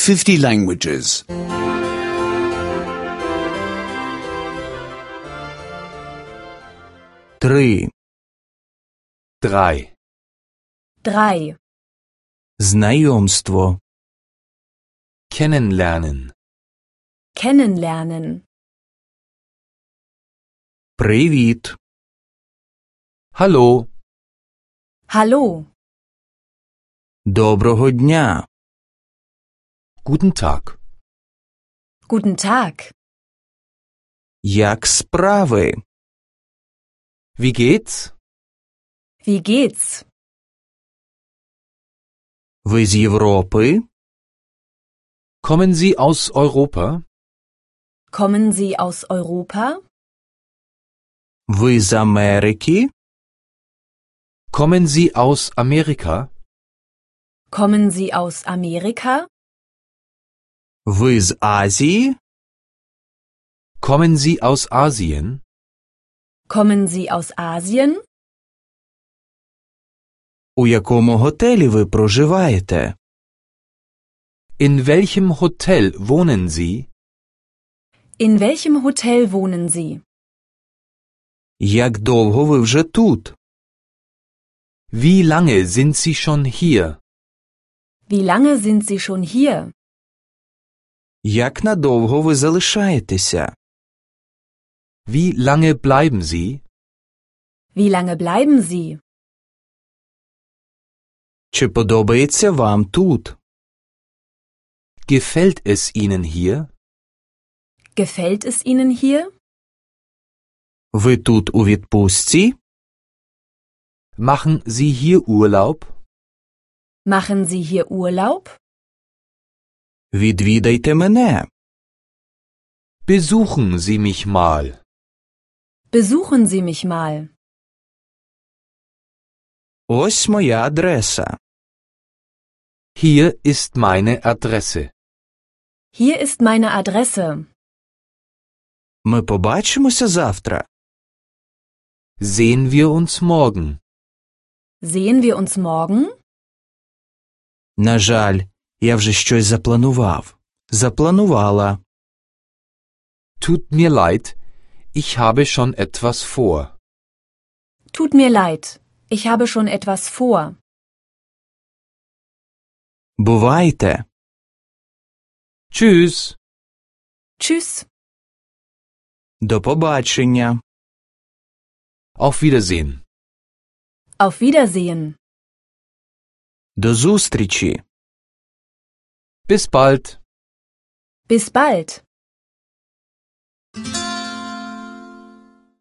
50 languages. 3. 3. 3. Знайомство. Kennenlernen. Kennenlernen. Привіт. Hallo. Hallo. Доброго дня. Guten Tag. Guten Tag. Як справи? Wie geht's? Wie geht's? Ви з Європи? Kommen Sie aus Europa? Kommen Sie aus Europa? Ви з Америки? Kommen Sie aus Amerika? Kommen Sie aus Amerika? Ви з Азії? Kommen Sie aus Asien? Kommen Sie aus Asien? У якому готелі ви проживаєте? In welchem Hotel wohnen Sie? In welchem Hotel wohnen Sie? Як довго ви вже тут? Wie lange sind Sie schon hier? Wie lange sind Sie schon hier? Як надовго ви залишаєтеся? Wie lange bleiben Sie? Wie lange bleiben Sie? Чи подобається вам тут? Gefällt es Ihnen hier? Gefällt es Ihnen hier? Ви тут у відпустці? Machen Sie hier Urlaub? Machen Sie hier Urlaub? Відвідайте мене. Besuchen Sie mich mal. Besuchen Sie mich mal. Ось моя адреса. Hier ist meine Adresse. Hier ist meine Adresse. Ми побачимося завтра. Sehen wir uns morgen? Sehen wir uns morgen? На жаль, я вже щось запланував. Запланувала. Tut mir leid, ich habe schon etwas vor. Tut mir leid, ich habe schon etwas vor. Бувайте. Tschüss. Tschüss. До побачення. Auf Wiedersehen. Auf Wiedersehen. До зустрічі. Bis bald. Bis bald.